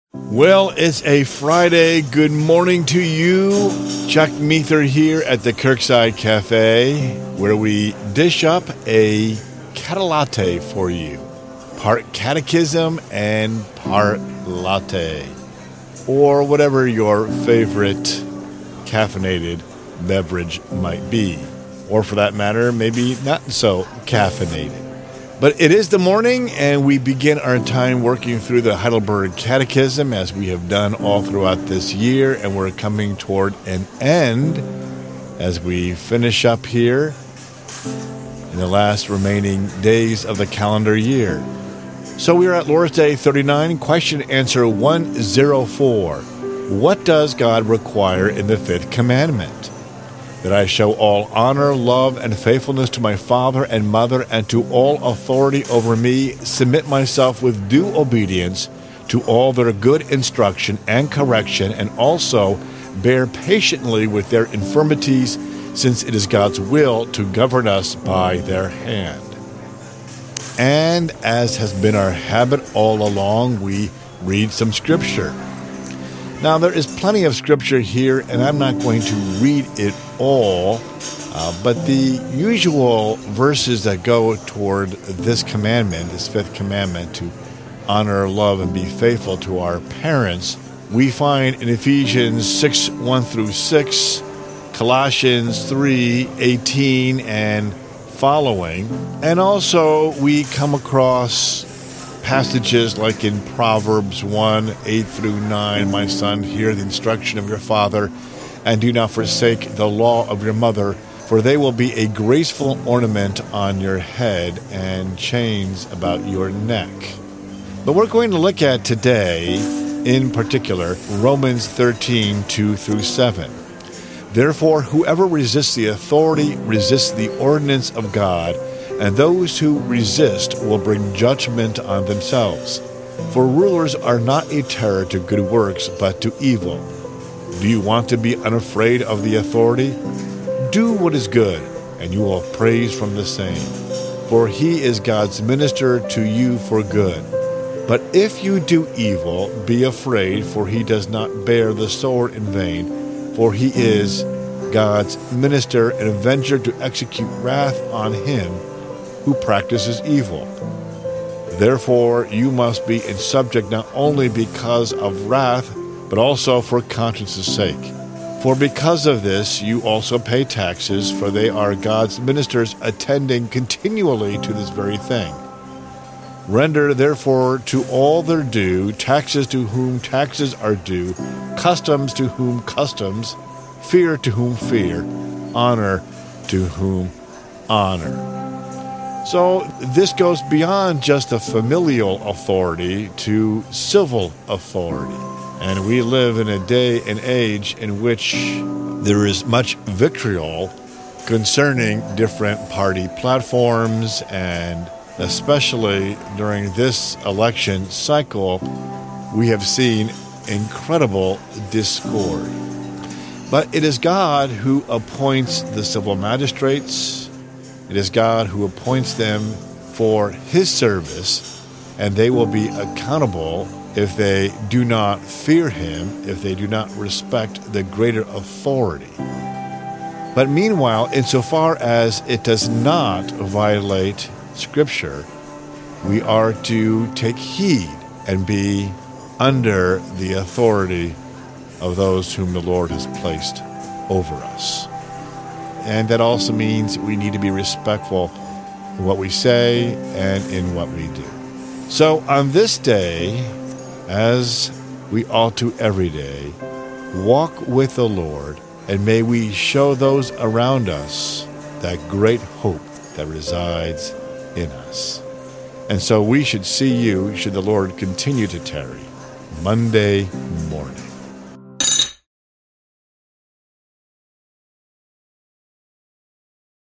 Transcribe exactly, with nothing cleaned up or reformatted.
Well, it's a Friday. Good morning to you. Chuck Meether here at the Kirkside Cafe, where we dish up a catalatte for you. Part catechism and part latte. Or whatever your favorite caffeinated beverage might be. Or for that matter, maybe not so caffeinated. But it is the morning, and we begin our time working through the Heidelberg Catechism, as we have done all throughout this year, and we're coming toward an end as we finish up here in the last remaining days of the calendar year. So we are at Lord's Day thirty-nine, question answer one oh four. What does God require in the fifth commandment? That I show all honor, love, and faithfulness to my father and mother, and to all authority over me, submit myself with due obedience to all their good instruction and correction, and also bear patiently with their infirmities, since it is God's will to govern us by their hand. And as has been our habit all along, we read some scripture. Now, there is plenty of scripture here, and I'm not going to read it all, uh, but the usual verses that go toward this commandment, this fifth commandment, to honor, love, and be faithful to our parents, we find in Ephesians six, one through six, Colossians three, eighteen, and following. And also we come across passages like in Proverbs one, eight through nine, my son, hear the instruction of your father, and do not forsake the law of your mother, for they will be a graceful ornament on your head and chains about your neck. But we're going to look at today, in particular, Romans thirteen, two through seven. Therefore, whoever resists the authority resists the ordinance of God, and those who resist will bring judgment on themselves. For rulers are not a terror to good works, but to evil. Do you want to be unafraid of the authority? Do what is good, and you will have praise from the same. For he is God's minister to you for good. But if you do evil, be afraid, for he does not bear the sword in vain, for he is God's minister and avenger to execute wrath on him who practices evil. Therefore, you must be in subject not only because of wrath, but also for conscience' sake. For because of this, you also pay taxes, for they are God's ministers attending continually to this very thing. Render therefore to all their due, taxes to whom taxes are due, customs to whom customs, fear to whom fear, honor to whom honor. So this goes beyond just the familial authority to civil authority. And we live in a day and age in which there is much vitriol concerning different party platforms, and especially during this election cycle, we have seen incredible discord. But it is God who appoints the civil magistrates. It is God who appoints them for his service, and they will be accountable if they do not fear him, if they do not respect the greater authority. But meanwhile, insofar as it does not violate Scripture, we are to take heed and be under the authority of those whom the Lord has placed over us. And that also means we need to be respectful in what we say and in what we do. So on this day, as we ought to every day, walk with the Lord, and may we show those around us that great hope that resides in us. And so we should see you, should the Lord continue to tarry, Monday morning.